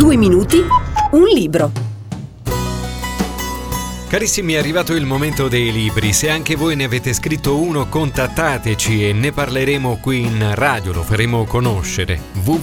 2 minuti, un libro. Carissimi, è arrivato il momento dei libri. Se anche voi ne avete scritto uno, contattateci e ne parleremo qui in radio, lo faremo conoscere.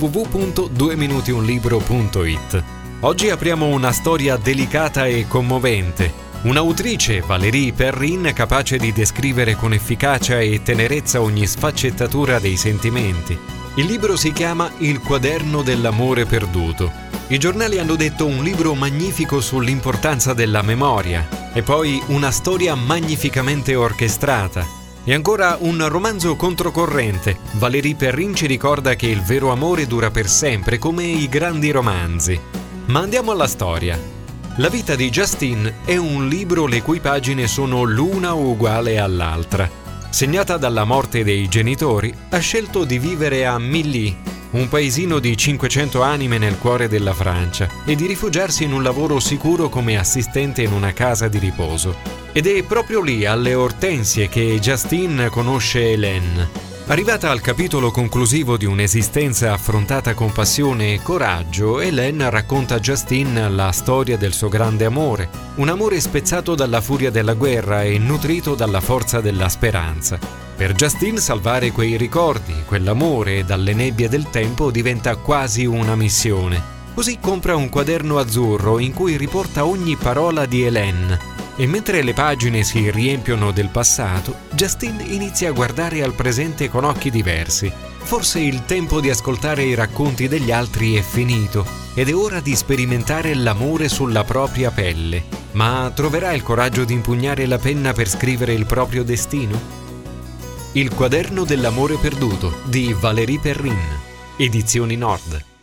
www.2minutiunlibro.it. Oggi apriamo una storia delicata e commovente. Un'autrice, Valérie Perrin, capace di descrivere con efficacia e tenerezza ogni sfaccettatura dei sentimenti. Il libro si chiama Il quaderno dell'amore perduto. I giornali hanno detto un libro magnifico sull'importanza della memoria, e poi una storia magnificamente orchestrata. E ancora un romanzo controcorrente. Valérie Perrin ci ricorda che il vero amore dura per sempre, come i grandi romanzi. Ma andiamo alla storia. La vita di Justine è un libro le cui pagine sono l'una uguale all'altra. Segnata dalla morte dei genitori, ha scelto di vivere a Milly, un paesino di 500 anime nel cuore della Francia, e di rifugiarsi in un lavoro sicuro come assistente in una casa di riposo. Ed è proprio lì, alle Ortensie, che Justine conosce Hélène. Arrivata al capitolo conclusivo di un'esistenza affrontata con passione e coraggio, Hélène racconta a Justine la storia del suo grande amore, un amore spezzato dalla furia della guerra e nutrito dalla forza della speranza. Per Justine salvare quei ricordi, quell'amore dalle nebbie del tempo diventa quasi una missione. Così compra un quaderno azzurro in cui riporta ogni parola di Hélène. E mentre le pagine si riempiono del passato, Justine inizia a guardare al presente con occhi diversi. Forse il tempo di ascoltare i racconti degli altri è finito ed è ora di sperimentare l'amore sulla propria pelle. Ma troverà il coraggio di impugnare la penna per scrivere il proprio destino? Il quaderno dell'amore perduto di Valérie Perrin, Edizioni Nord.